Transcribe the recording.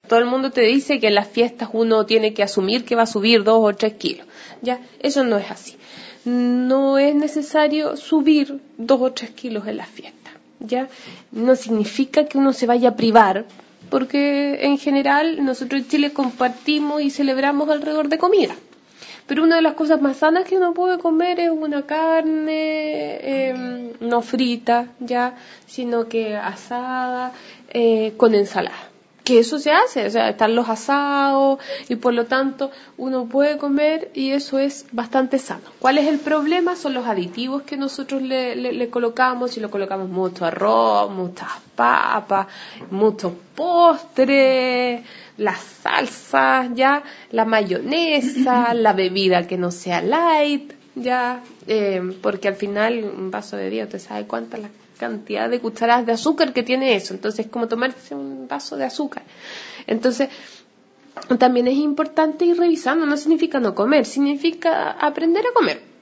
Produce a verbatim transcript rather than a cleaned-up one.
Todo el mundo te dice que en las fiestas uno tiene que asumir que va a subir dos o tres kilos. Ya, eso no es así. No es necesario subir dos o tres kilos en las fiestas. Ya, no significa que uno se vaya a privar, porque en general nosotros en Chile compartimos y celebramos alrededor de comida. Pero una de las cosas más sanas que uno puede comer es una carne eh, no frita, ya, sino que asada eh, con ensalada. Que eso se hace, o sea, están los asados y por lo tanto uno puede comer y eso es bastante sano. ¿Cuál es el problema? Son los aditivos que nosotros le, le, le colocamos, si lo colocamos mucho arroz, muchas papas, mucho postre, las salsas, ya, la mayonesa, la bebida que no sea light, ya, eh, porque al final un vaso de día, ¿usted sabe cuánta la cantidad de cucharadas de azúcar que tiene eso? Entonces es como tomarse un vaso de azúcar. Entonces también es importante ir revisando. No significa no comer, significa aprender a comer.